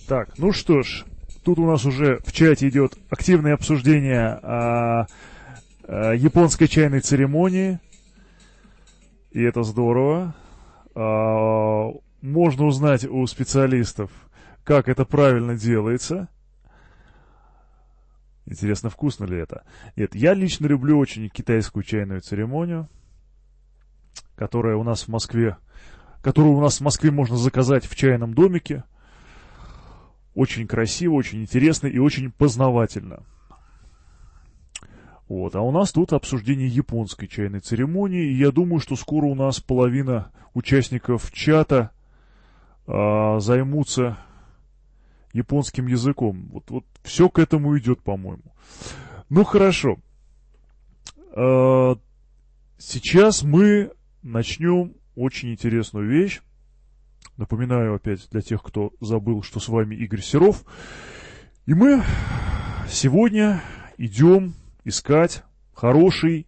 Так, ну что ж, тут у нас уже в чате идет активное обсуждение японской чайной церемонии, и это здорово. Можно узнать у специалистов, как это правильно делается. Интересно, вкусно ли это? Нет, я лично люблю очень китайскую чайную церемонию, которую у нас в Москве можно заказать в чайном домике. Очень красиво, очень интересно и очень познавательно. Вот. А у нас тут обсуждение японской чайной церемонии, и я думаю, что скоро у нас половина участников чата займутся японским языком. Вот все к этому идет, по-моему. Ну, хорошо. Сейчас мы начнем очень интересную вещь. Напоминаю опять для тех, кто забыл, что с вами Игорь Серов. И мы сегодня идем искать хороший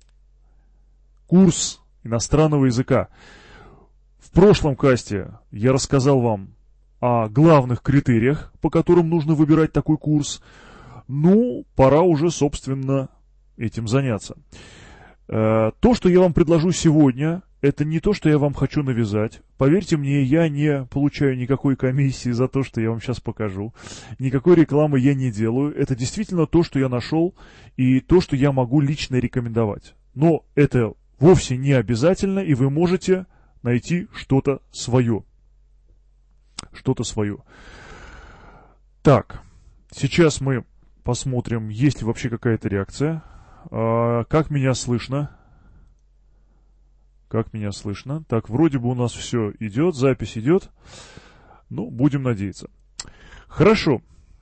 курс иностранного языка. В прошлом касте я рассказал вам о главных критериях, по которым нужно выбирать такой курс. Ну, пора уже, собственно, этим заняться. То, что я вам предложу сегодня, это не то, что я вам хочу навязать. Поверьте мне, я не получаю никакой комиссии за то, что я вам сейчас покажу. Никакой рекламы я не делаю. Это действительно то, что я нашел, и то, что я могу лично рекомендовать. Но это вовсе не обязательно, и вы можете найти что-то свое. Что-то свое. Так, сейчас мы посмотрим, есть ли вообще какая-то реакция. Как меня слышно? Как меня слышно? Так, вроде бы у нас все идет, запись идет. Ну, будем надеяться. Хорошо.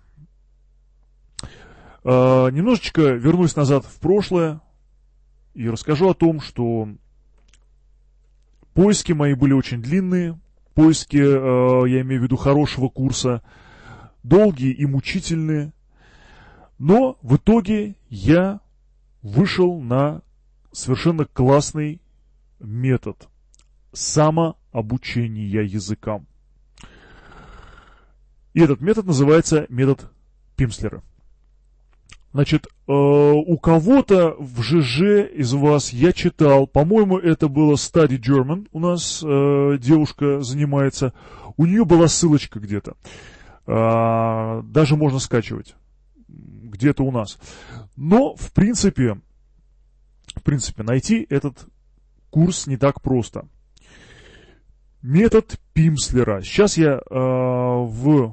Немножечко вернусь назад в прошлое и расскажу о том, что поиски мои были очень длинные. Поиски, я имею в виду, хорошего курса, долгие и мучительные. Но в итоге я вышел на совершенно классный метод самообучения языкам. И этот метод называется метод Пимслера. Значит, у кого-то в ЖЖ из вас я читал, по-моему, это было Study German, у нас девушка занимается, у нее была ссылочка где-то, даже можно скачивать, где-то у нас. Но, в принципе, найти этот курс не так просто. Метод Пимслера. Сейчас я в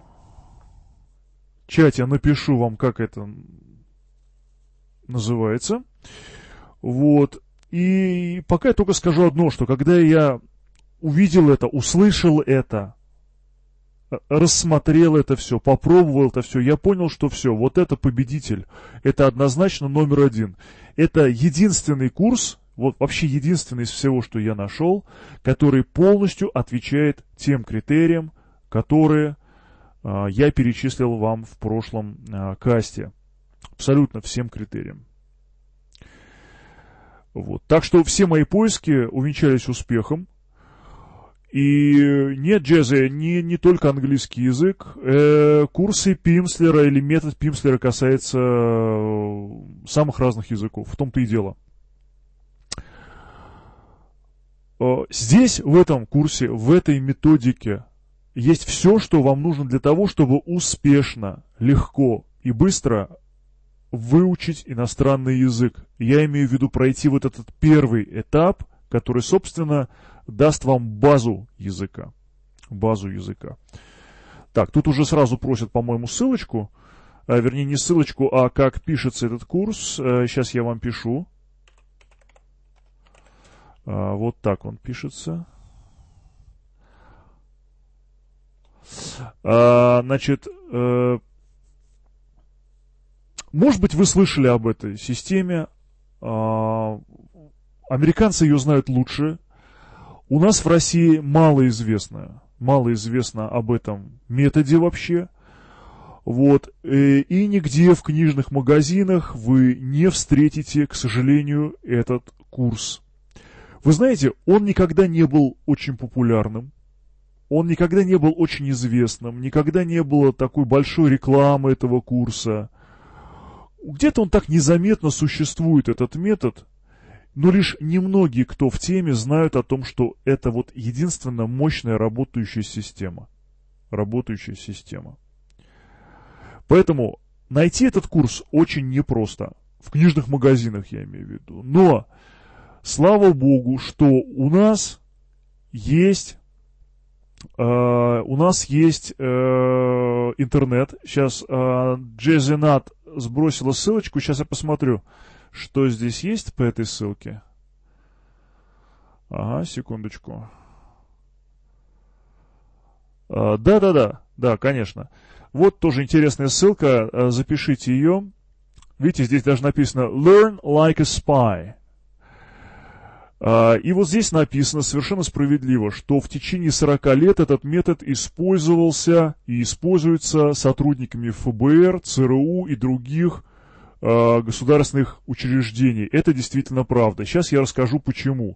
чате напишу вам, как это называется. Вот. И пока я только скажу одно, что когда я увидел это, услышал это, рассмотрел это все, попробовал это все, я понял, что все, вот это победитель. Это однозначно номер один. Это единственный курс, вот вообще единственный из всего, что я нашел, который полностью отвечает тем критериям, которые я перечислил вам в прошлом касте. Абсолютно всем критериям. Вот. Так что все мои поиски увенчались успехом. И нет, Джезе, не только английский язык. Курсы Пимслера или метод Пимслера касается самых разных языков. В том-то и дело. Здесь, в этом курсе, в этой методике, есть все, что вам нужно для того, чтобы успешно, легко и быстро выучить иностранный язык. Я имею в виду пройти вот этот первый этап, который, собственно, даст вам базу языка. Базу языка. Так, тут уже сразу просят, по-моему, ссылочку. Вернее, не ссылочку, а как пишется этот курс. Сейчас я вам пишу. Вот так он пишется. Значит, может быть, вы слышали об этой системе. Американцы ее знают лучше. У нас в России мало известно об этом методе вообще. Вот. И нигде в книжных магазинах вы не встретите, к сожалению, этот курс. Вы знаете, он никогда не был очень популярным. он никогда не был очень известным, никогда не было такой большой рекламы этого курса. Где-то он так незаметно существует, этот метод, но лишь немногие, кто в теме, знают о том, что это вот единственно мощная работающая система. Работающая система. Поэтому найти этот курс очень непросто. В книжных магазинах я имею в виду. Но, слава богу, что у нас есть интернет. Сейчас Джезинат сбросила ссылочку. Сейчас я посмотрю, что здесь есть по этой ссылке. Ага, секундочку. Да, конечно. Вот тоже интересная ссылка, запишите ее. Видите, здесь даже написано «Learn like a spy». И вот здесь написано совершенно справедливо, что в течение 40 лет этот метод использовался и используется сотрудниками ФБР, ЦРУ и других государственных учреждений. Это действительно правда. Сейчас я расскажу почему.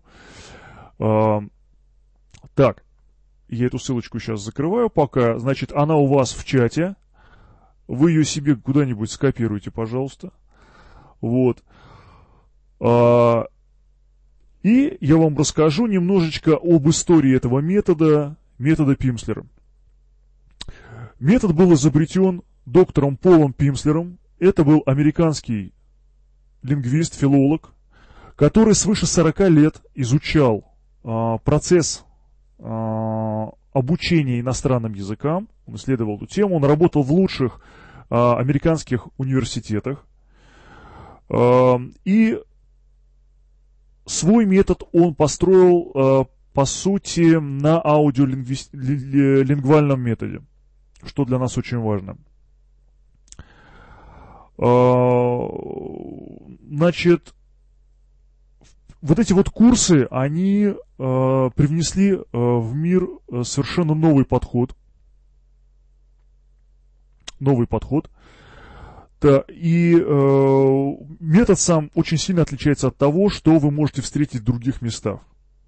Так, я эту ссылочку сейчас закрываю пока. Значит, она у вас в чате. Вы ее себе куда-нибудь скопируйте, пожалуйста. Вот. И я вам расскажу немножечко об истории этого метода Пимслера. Метод был изобретен доктором Полом Пимслером. Это был американский лингвист, филолог, который свыше 40 лет изучал процесс обучения иностранным языкам. Он исследовал эту тему. Он работал в лучших американских университетах. И свой метод он построил, по сути, на аудиолингвальном методе, что для нас очень важно. Значит, вот эти вот курсы, они привнесли в мир совершенно новый подход. Да, и метод сам очень сильно отличается от того, что вы можете встретить в других местах.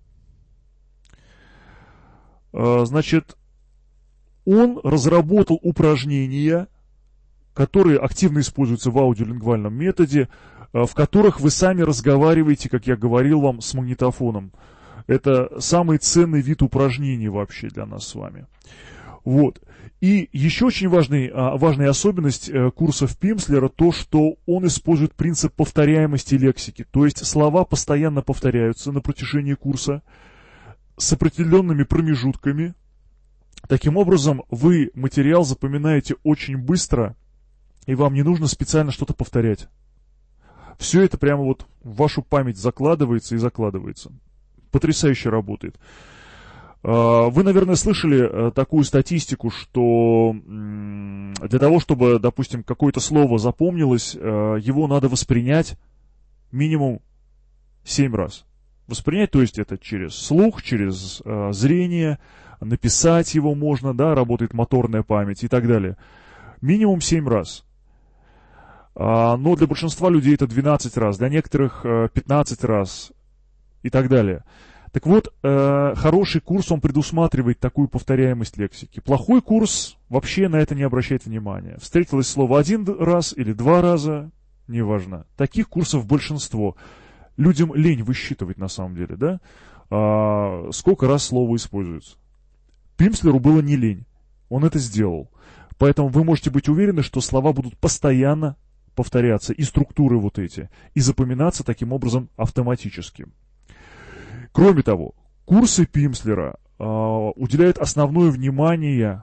Значит, он разработал упражнения, которые активно используются в аудиолингвальном методе, в которых вы сами разговариваете, как я говорил вам, с магнитофоном. Это самый ценный вид упражнений вообще для нас с вами. Вот. И еще очень важная особенность курсов Пимслера то, что он использует принцип повторяемости лексики. То есть слова постоянно повторяются на протяжении курса с определенными промежутками. Таким образом, вы материал запоминаете очень быстро, и вам не нужно специально что-то повторять. Все это прямо вот в вашу память закладывается и закладывается. Потрясающе работает. Вы, наверное, слышали такую статистику, что для того, чтобы, допустим, какое-то слово запомнилось, его надо воспринять минимум 7 раз. Воспринять, то есть это через слух, через зрение, написать его можно, да, работает моторная память и так далее. Минимум 7 раз. Но для большинства людей это 12 раз, для некоторых 15 раз и так далее. Так вот, хороший курс, он предусматривает такую повторяемость лексики. Плохой курс вообще на это не обращает внимания. Встретилось слово 1 раз или 2 раза, неважно. Таких курсов большинство. Людям лень высчитывать на самом деле, да? Сколько раз слово используется. Пимслеру было не лень. Он это сделал. Поэтому вы можете быть уверены, что слова будут постоянно повторяться, и структуры вот эти, и запоминаться таким образом автоматически. Кроме того, курсы Пимслера уделяют основное внимание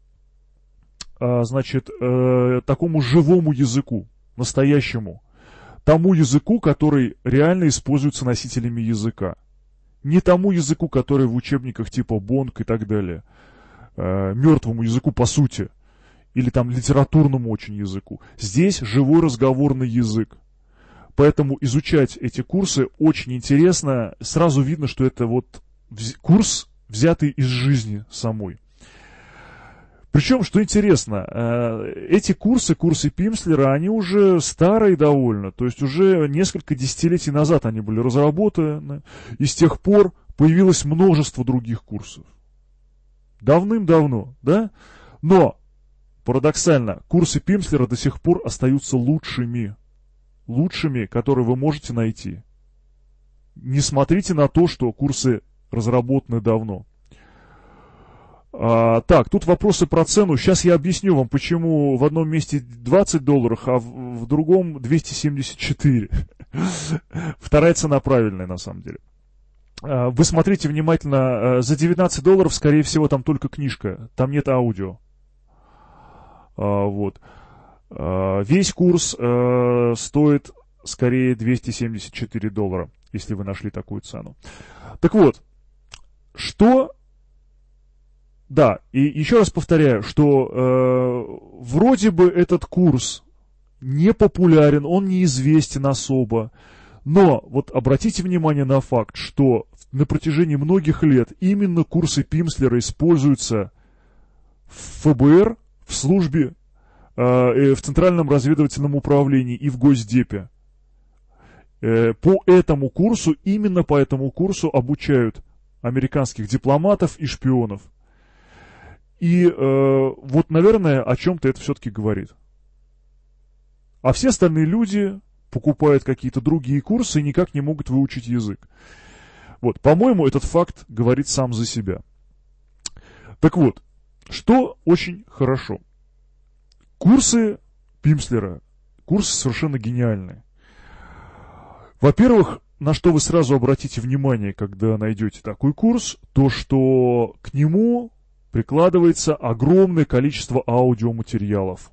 такому живому языку, настоящему, тому языку, который реально используется носителями языка. Не тому языку, который в учебниках типа Бонг и так далее, мертвому языку по сути, или там литературному очень языку. Здесь живой разговорный язык. Поэтому изучать эти курсы очень интересно. Сразу видно, что это вот курс, взятый из жизни самой. Причем, что интересно, эти курсы Пимслера, они уже старые довольно. То есть уже несколько десятилетий назад они были разработаны. И с тех пор появилось множество других курсов. Давным-давно, да? Но, парадоксально, курсы Пимслера до сих пор остаются лучшими, которые вы можете найти. Не смотрите на то, что курсы разработаны давно. Так, тут вопросы про цену. Сейчас я объясню вам, почему в одном месте $20, а в другом 274. Вторая цена правильная, на самом деле. Вы смотрите внимательно. За $19, скорее всего, там только книжка. Там нет аудио. Вот. Весь курс стоит скорее $274, если вы нашли такую цену. Так вот, что... Да, и еще раз повторяю, что вроде бы этот курс не популярен, он неизвестен особо, но вот обратите внимание на факт, что на протяжении многих лет именно курсы Пимслера используются в ФБР, в службе, в Центральном разведывательном управлении и в Госдепе. По этому курсу, именно по этому курсу обучают американских дипломатов и шпионов. И вот, наверное, о чем-то это все-таки говорит. А все остальные люди покупают какие-то другие курсы и никак не могут выучить язык. Вот, по-моему, этот факт говорит сам за себя. Так вот, что очень хорошо. Курсы Пимслера, курсы совершенно гениальные. Во-первых, на что вы сразу обратите внимание, когда найдете такой курс, то, что к нему прикладывается огромное количество аудиоматериалов.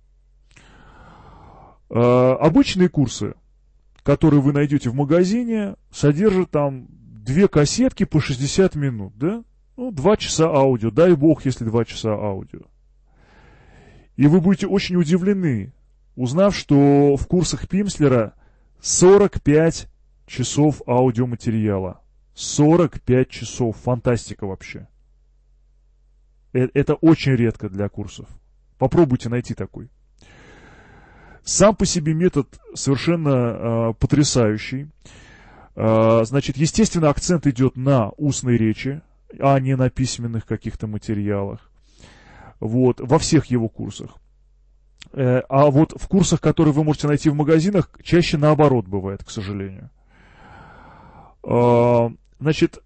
Обычные курсы, которые вы найдете в магазине, содержат там 2 кассетки по 60 минут, да? 2 часа аудио, дай бог, если 2 часа аудио. И вы будете очень удивлены, узнав, что в курсах Пимслера 45 часов аудиоматериала. 45 часов, фантастика вообще. Это очень редко для курсов. Попробуйте найти такой. Сам по себе метод совершенно потрясающий. Значит, естественно, акцент идет на устной речи, а не на письменных каких-то материалах. Вот, во всех его курсах. А вот в курсах, которые вы можете найти в магазинах, чаще наоборот бывает, к сожалению. Значит,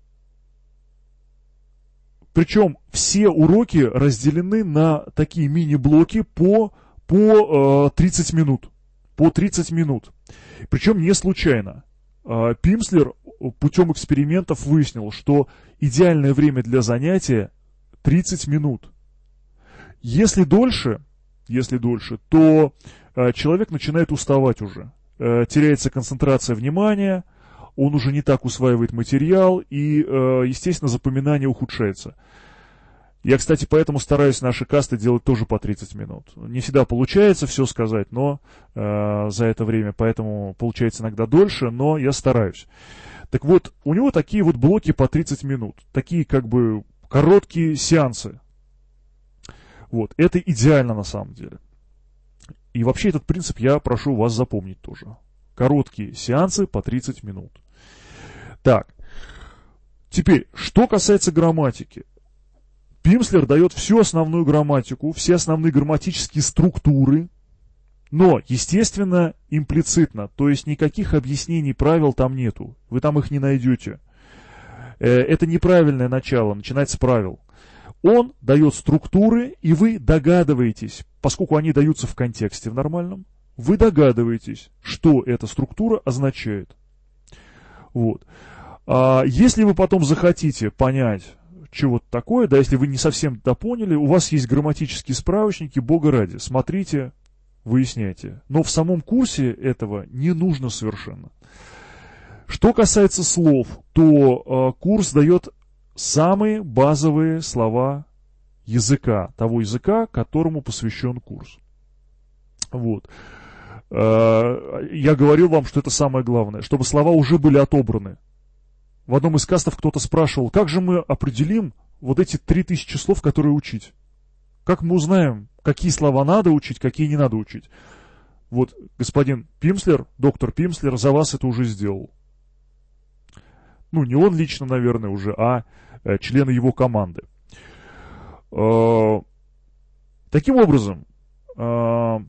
причем все уроки разделены на такие мини-блоки по 30 минут. По 30 минут. Причем не случайно. Пимслер путем экспериментов выяснил, что идеальное время для занятия 30 минут. Если дольше, то человек начинает уставать уже. Теряется концентрация внимания, он уже не так усваивает материал, и, естественно, запоминание ухудшается. Я, кстати, поэтому стараюсь наши касты делать тоже по 30 минут. Не всегда получается все сказать, но за это время, поэтому получается иногда дольше, но я стараюсь. Так вот, у него такие вот блоки по 30 минут, такие как бы короткие сеансы. Вот, это идеально на самом деле. И вообще этот принцип я прошу вас запомнить тоже. Короткие сеансы по 30 минут. Так, теперь, что касается грамматики. Пимслер дает всю основную грамматику, все основные грамматические структуры, но, естественно, имплицитно, то есть никаких объяснений правил там нету, вы там их не найдете. Это неправильное начало, начинать с правил. Он дает структуры, и вы догадываетесь, поскольку они даются в контексте в нормальном, вы догадываетесь, что эта структура означает. Вот. Если вы потом захотите понять чего-то такое, да, если вы не совсем допоняли, у вас есть грамматические справочники, бога ради, смотрите, выясняйте. Но в самом курсе этого не нужно совершенно. Что касается слов, то курс дает самые базовые слова языка, того языка, которому посвящен курс. Вот. Я говорил вам, что это самое главное, чтобы слова уже были отобраны. В одном из кастов кто-то спрашивал, как же мы определим вот эти 3000 слов, которые учить? Как мы узнаем, какие слова надо учить, какие не надо учить? Вот господин Пимслер, доктор Пимслер, за вас это уже сделал. Ну, не он лично, наверное, уже, а члены его команды. Таким образом, что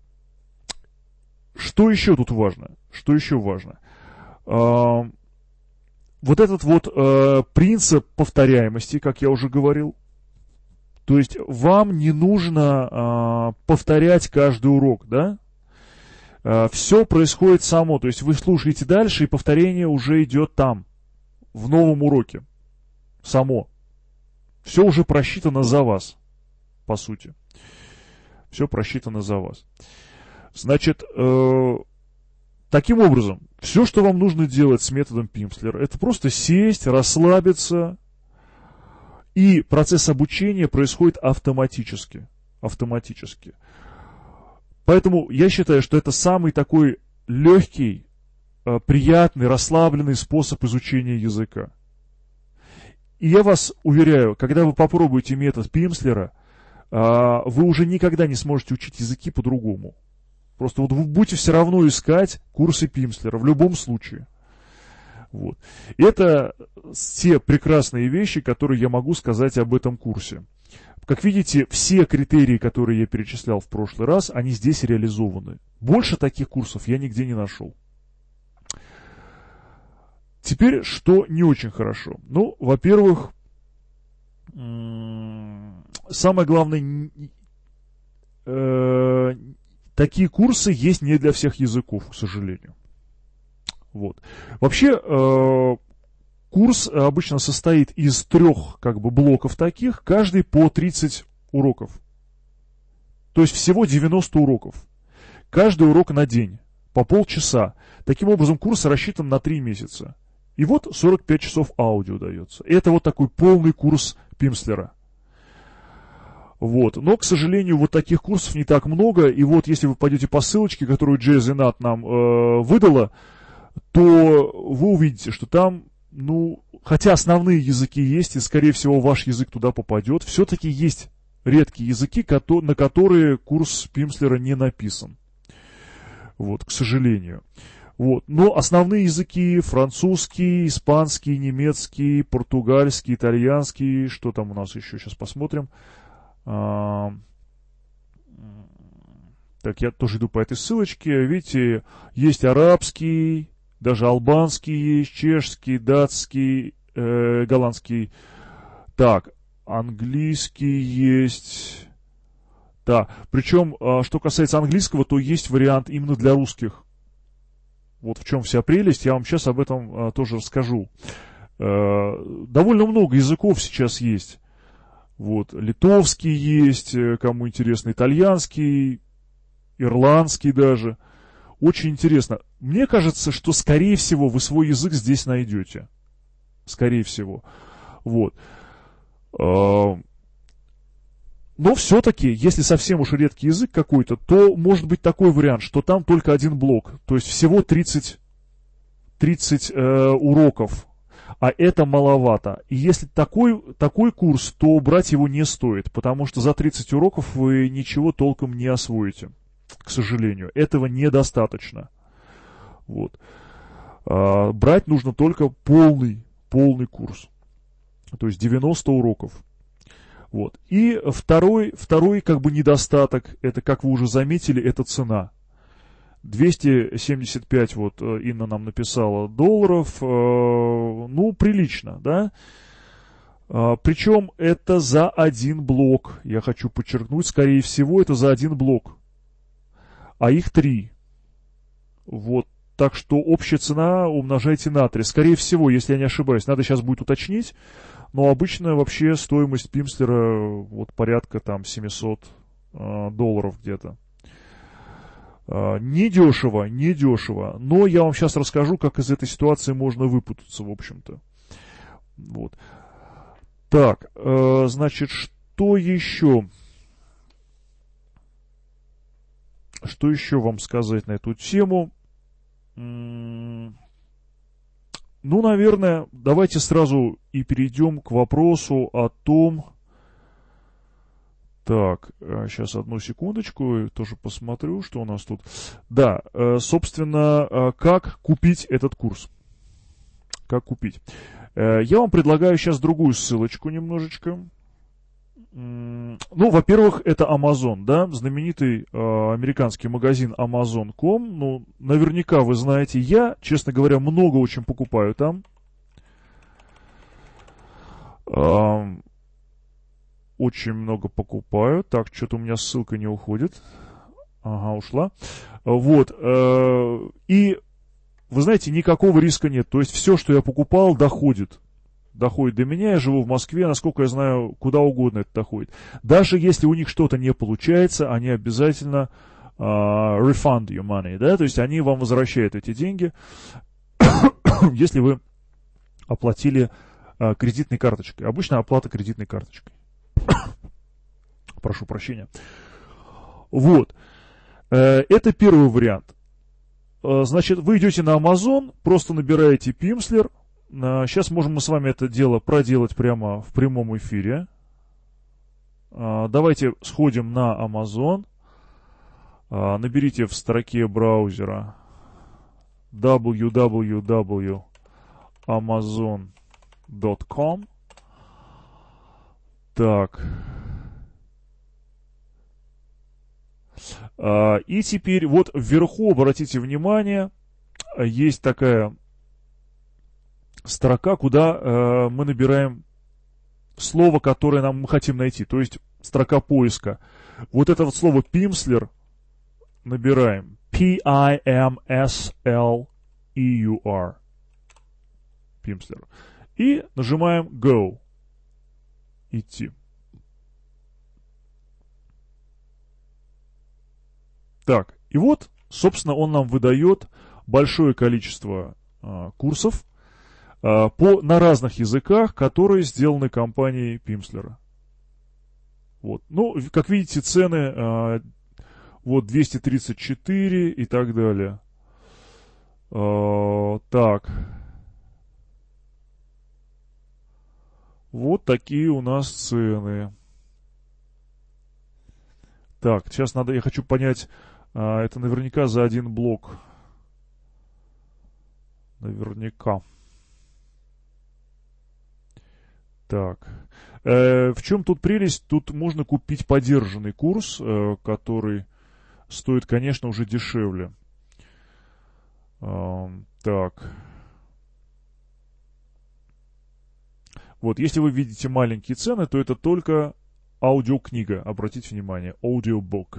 еще тут важно? Что еще важно? Вот этот вот принцип повторяемости, как я уже говорил, то есть вам не нужно повторять каждый урок, да? Все происходит само, то есть вы слушаете дальше, и повторение уже идет там, в новом уроке, само. Все уже просчитано за вас, по сути. Все просчитано за вас. Значит, таким образом, все, что вам нужно делать с методом Пимслера, это просто сесть, расслабиться, и процесс обучения происходит автоматически. Автоматически. Поэтому я считаю, что это самый такой легкий, приятный, расслабленный способ изучения языка. И я вас уверяю, когда вы попробуете метод Пимслера, вы уже никогда не сможете учить языки по-другому. Просто вот вы будете все равно искать курсы Пимслера в любом случае. Вот. И это те прекрасные вещи, которые я могу сказать об этом курсе. Как видите, все критерии, которые я перечислял в прошлый раз, они здесь реализованы. Больше таких курсов я нигде не нашел. Теперь, что не очень хорошо. Ну, во-первых, самое главное, такие курсы есть не для всех языков, к сожалению. Вот. Вообще, курс обычно состоит из 3 блоков таких, каждый по 30 уроков. То есть всего 90 уроков. Каждый урок на день, по полчаса. Таким образом, курс рассчитан на 3 месяца. И вот 45 часов аудио дается. И это вот такой полный курс Пимслера. Вот. Но, к сожалению, вот таких курсов не так много. И вот если вы пойдете по ссылочке, которую JZNAT нам выдала, то вы увидите, что там, хотя основные языки есть, и, скорее всего, ваш язык туда попадет, все-таки есть редкие языки, на которые курс Пимслера не написан. Вот, к сожалению. Вот. Но основные языки — французский, испанский, немецкий, португальский, итальянский. Что там у нас еще? Сейчас посмотрим. Так, я тоже иду по этой ссылочке. Видите, есть арабский, даже албанский есть, чешский, датский, голландский. Так, английский есть. Да, причем, что касается английского, то есть вариант именно для русских. Вот в чем вся прелесть, я вам сейчас об этом тоже расскажу. Довольно много языков сейчас есть. Вот, литовский есть, кому интересно, итальянский, ирландский даже. Очень интересно. Мне кажется, что, скорее всего, вы свой язык здесь найдете. Скорее всего. Вот. Но все-таки, если совсем уж редкий язык какой-то, то может быть такой вариант, что там только один блок. То есть всего 30 уроков. А это маловато. И если такой курс, то брать его не стоит. Потому что за 30 уроков вы ничего толком не освоите. К сожалению. Этого недостаточно. Вот. Брать нужно только полный курс. То есть 90 уроков. Вот. И второй недостаток, это, как вы уже заметили, это цена. 275, вот Инна нам написала, долларов, прилично, да? Причем это за один блок, я хочу подчеркнуть, скорее всего, это за один блок, а их 3. Вот, так что общая цена умножайте на 3. Скорее всего, если я не ошибаюсь, надо сейчас будет уточнить, но обычно вообще стоимость Пимслера вот порядка там 700 долларов где-то. Недешево, но я вам сейчас расскажу, как из этой ситуации можно выпутаться, в общем-то. Вот. Так, значит, что еще? Что еще вам сказать на эту тему? Наверное, давайте сразу и перейдем к вопросу о том... Так, сейчас одну секундочку, тоже посмотрю, что у нас тут. Да, собственно, как купить этот курс? Как купить? Я вам предлагаю сейчас другую ссылочку немножечко. Ну, во-первых, это Amazon, да, знаменитый американский магазин Amazon.com. Ну, наверняка вы знаете, я, честно говоря, много очень покупаю там. Очень много покупаю. Так, что-то у меня ссылка не уходит. Ага, ушла. Вот. И, вы знаете, никакого риска нет. То есть, все, что я покупал, доходит до меня. Я живу в Москве, насколько я знаю, куда угодно это доходит. Даже если у них что-то не получается, они обязательно refund your money, да, то есть они вам возвращают эти деньги, если вы оплатили кредитной карточкой. Обычно оплата кредитной карточкой. Прошу прощения. Вот. Это первый вариант. Значит, вы идете на Amazon, просто набираете Pimsleur. Сейчас можем мы с вами это дело проделать прямо в прямом эфире. Давайте сходим на Amazon. Наберите в строке браузера www.amazon.com. Так. И теперь вот вверху, обратите внимание, есть такая строка, куда мы набираем слово, которое мы хотим найти. То есть строка поиска. Вот это вот слово Pimsleur набираем. P-I-M-S-L-E-U-R. Pimsleur. И нажимаем Go. Идти. Так, и вот, собственно, он нам выдает большое количество курсов на разных языках, которые сделаны компанией Pimsleur. Вот. Ну, как видите, цены вот 234 и так далее. Так. Вот такие у нас цены. Так, сейчас я хочу понять, это наверняка за один блок. Наверняка. Так. В чем тут прелесть? Тут можно купить подержанный курс, который стоит, конечно, уже дешевле. Так. Вот, если вы видите маленькие цены, то это только аудиокнига. Обратите внимание, audiobook.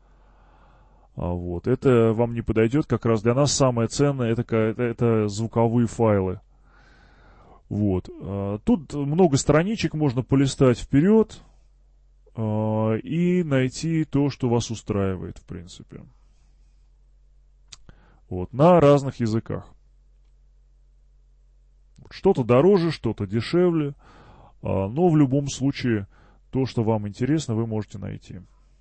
Вот, это вам не подойдет. Как раз для нас самое ценное это звуковые файлы. Вот. Тут много страничек, можно полистать вперед и найти то, что вас устраивает, в принципе. Вот, на разных языках. Что-то дороже, что-то дешевле, но в любом случае то, что вам интересно, вы можете найти.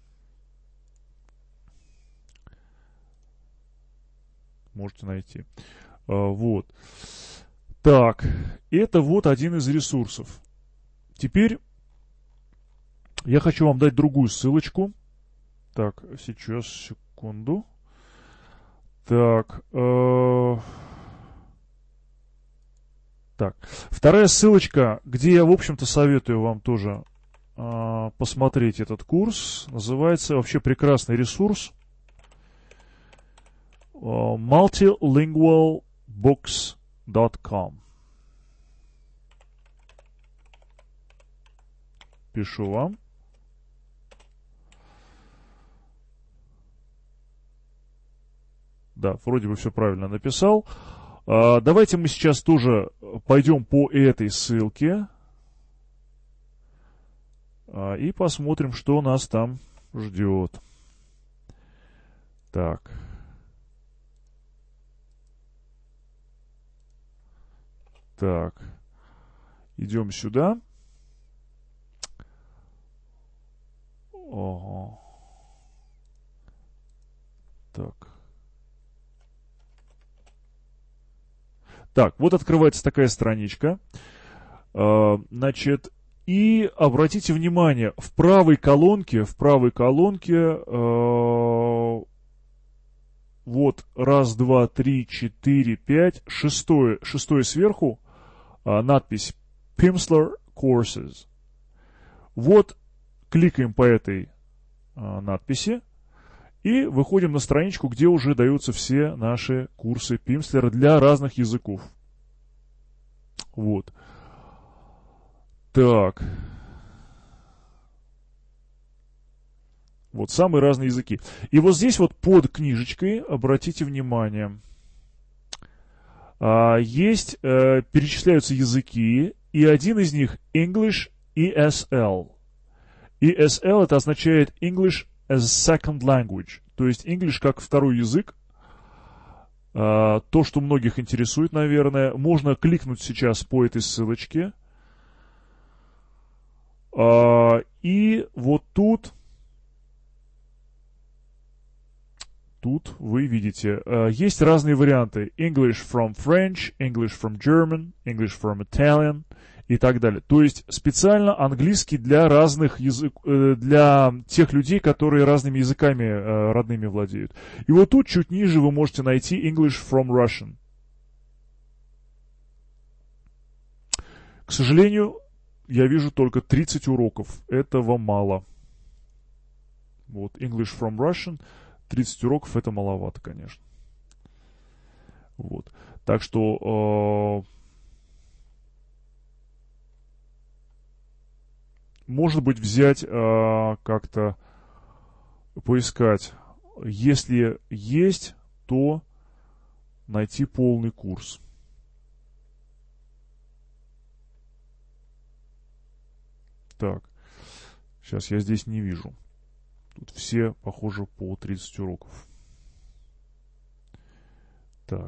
Можете найти. Вот. Так, это вот один из ресурсов. Теперь я хочу вам дать другую ссылочку. Так, сейчас, секунду. Так, так, вторая ссылочка, где я, в общем-то, советую вам тоже посмотреть этот курс. Называется вообще прекрасный ресурс. multilingualbooks.com. Пишу вам. Да, вроде бы все правильно написал. Давайте мы сейчас тоже пойдем по этой ссылке и посмотрим, что нас там ждет. Так. Так. Идем сюда. Ого. Так. Так, вот открывается такая страничка. Значит, и обратите внимание, в правой колонке, вот раз, два, три, четыре, пять, шестое сверху, надпись Pimsleur Courses. Вот кликаем по этой надписи и выходим на страничку, где уже даются все наши курсы Pimsleur для разных языков. Вот. Так. Вот самые разные языки. И вот здесь вот под книжечкой, обратите внимание, перечисляются языки, и один из них English ESL. ESL это означает English as a Second Language, то есть English как второй язык. То, что многих интересует, наверное. Можно кликнуть сейчас по этой ссылочке. И вот тут вы видите, есть разные варианты. English from French, English from German, English from Italian и так далее. То есть специально английский для разных языков, для тех людей, которые разными языками родными владеют. И вот тут чуть ниже вы можете найти English from Russian. К сожалению, я вижу только 30 уроков. Этого мало. Вот, English from Russian. 30 уроков это маловато, конечно. Вот. Так что, может быть, взять, как-то поискать. Если есть, то найти полный курс. Так. Сейчас я здесь не вижу. Тут все, похоже, по 30 уроков. Так.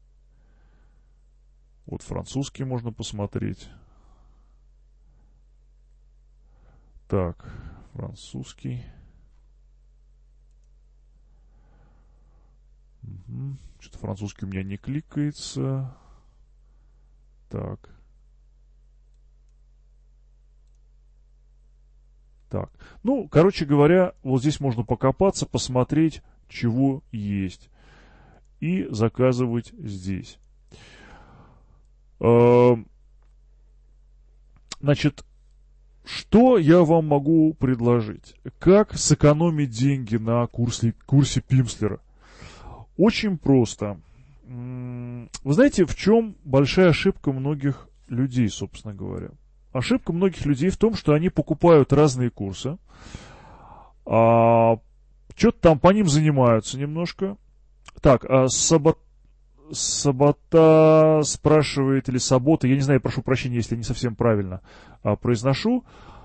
Вот французский можно посмотреть. Так, французский. Угу. Что-то французский у меня не кликается. Так. Так, ну, короче говоря, вот здесь можно покопаться, посмотреть, чего есть. И заказывать здесь. Значит, что я вам могу предложить? Как сэкономить деньги на курсе Pimsleur? Очень просто. Вы знаете, в чем большая ошибка многих людей, собственно говоря? Ошибка многих людей в том, что они покупают разные курсы, что-то там по ним занимаются немножко. Так, Сабота спрашивает, или Сабота, я не знаю, прошу прощения, если не совсем правильно произношу,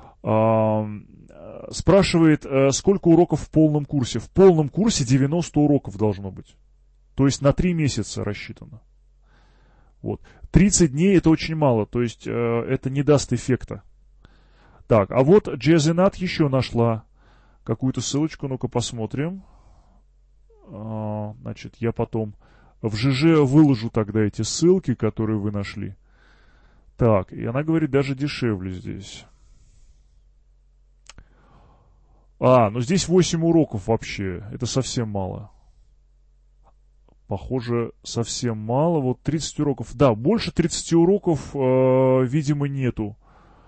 спрашивает, сколько уроков в полном курсе. В полном курсе 90 уроков должно быть. То есть на 3 месяца рассчитано. Вот. 30 дней это очень мало, то есть это не даст эффекта. Так, а вот Джезинат еще нашла какую-то ссылочку, ну-ка посмотрим. Значит, я потом в ЖЖ выложу тогда эти ссылки, которые вы нашли. Так, и она говорит, даже дешевле здесь. Ну здесь 8 уроков вообще, это совсем мало. Похоже, совсем мало. Вот 30 уроков. Да, больше 30 уроков, видимо, нету.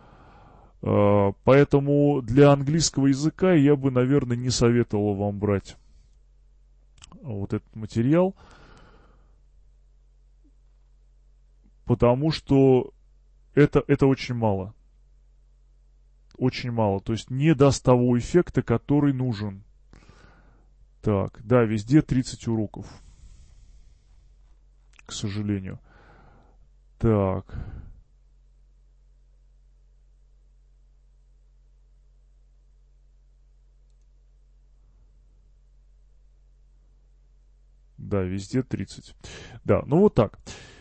Поэтому для английского языка я бы, наверное, не советовал вам брать вот этот материал. Потому что это очень мало. Очень мало. То есть не даст того эффекта, который нужен. Так, да, везде 30 уроков. К сожалению. Так. Да, везде 30. Да, ну вот так.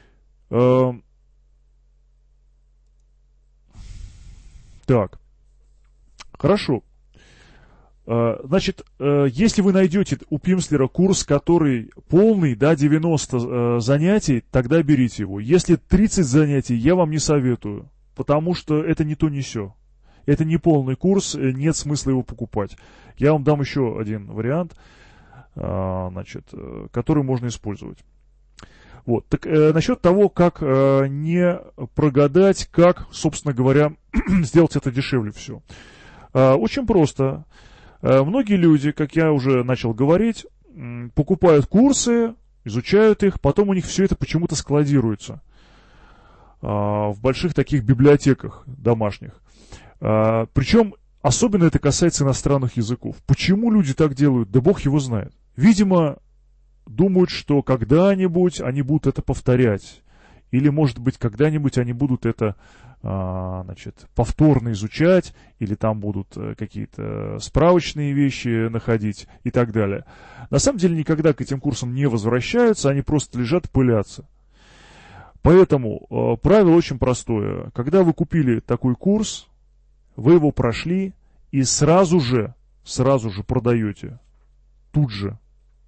Так. Хорошо. Значит, если вы найдете у Pimsleur курс, который полный, да, 90 занятий, тогда берите его. Если 30 занятий, я вам не советую, потому что это не то, не сё. Это не полный курс, нет смысла его покупать. Я вам дам еще один вариант, значит, который можно использовать. Вот. Так, насчет того, как не прогадать, как, собственно говоря, сделать это дешевле все. Очень просто. Многие люди, как я уже начал говорить, покупают курсы, изучают их, потом у них все это почему-то складируется в больших таких библиотеках домашних. Причем особенно это касается иностранных языков. Почему люди так делают? Да бог его знает. Видимо, думают, что когда-нибудь они будут это повторять. Или, может быть, когда-нибудь они будут это повторно изучать, или там будут какие-то справочные вещи находить и так далее. На самом деле никогда к этим курсам не возвращаются, они просто лежат, пылятся. Поэтому правило очень простое. Когда вы купили такой курс, вы его прошли и сразу же продаете. Тут же.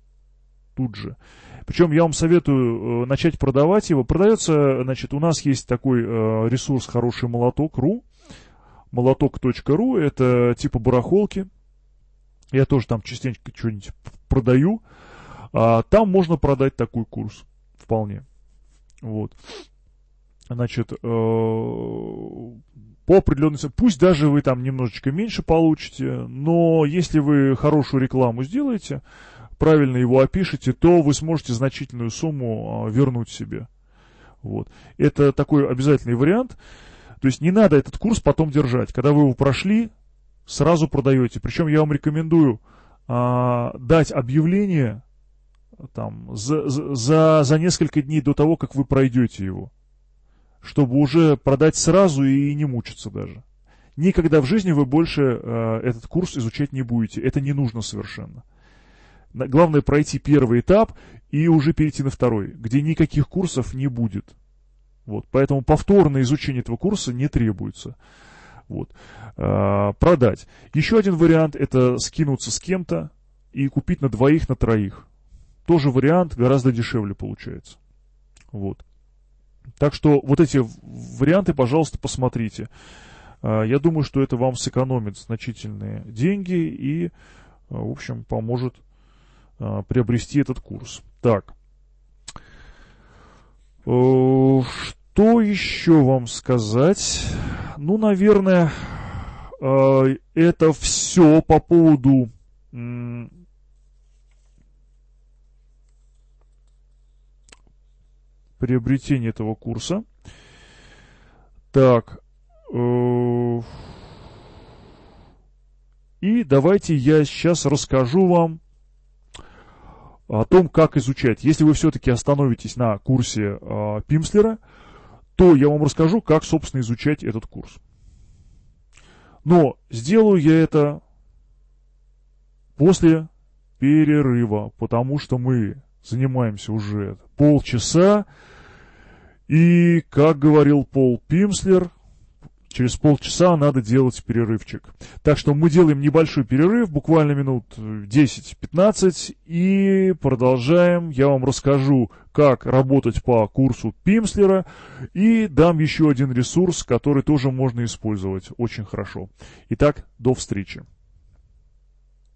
Причем я вам советую начать продавать его. Продается, у нас есть такой ресурс хороший молоток.ру. Молоток.ру, это типа барахолки. Я тоже там частенько что-нибудь продаю. Там можно продать такой курс. Вполне. Вот. По определенной цене, пусть даже вы там немножечко меньше получите, но если вы хорошую рекламу сделаете, правильно его опишете, то вы сможете значительную сумму вернуть себе. Вот. Это такой обязательный вариант. То есть не надо этот курс потом держать. Когда вы его прошли, сразу продаете. Причем я вам рекомендую дать объявление там, за несколько дней до того, как вы пройдете его, чтобы уже продать сразу и не мучиться даже. Никогда в жизни вы больше этот курс изучать не будете. Это не нужно совершенно. Главное пройти первый этап и уже перейти на второй, где никаких курсов не будет. Вот. Поэтому повторное изучение этого курса не требуется. Вот. Продать. Еще один вариант – это скинуться с кем-то и купить на двоих, на троих. Тоже вариант, гораздо дешевле получается. Вот. Так что вот эти варианты, пожалуйста, посмотрите. Я думаю, что это вам сэкономит значительные деньги и, в общем, поможет приобрести этот курс. Так. Что еще вам сказать? Ну, наверное, это все по поводу приобретения этого курса. Так. И давайте я сейчас расскажу вам о том, как изучать. Если вы все-таки остановитесь на курсе Пимслера, то я вам расскажу, как, собственно, изучать этот курс. Но сделаю я это после перерыва, потому что мы занимаемся уже полчаса. И, как говорил Пол Пимслер, через полчаса надо делать перерывчик. Так что мы делаем небольшой перерыв, буквально минут 10-15, и продолжаем. Я вам расскажу, как работать по курсу Пимслера, и дам еще один ресурс, который тоже можно использовать очень хорошо. Итак, до встречи.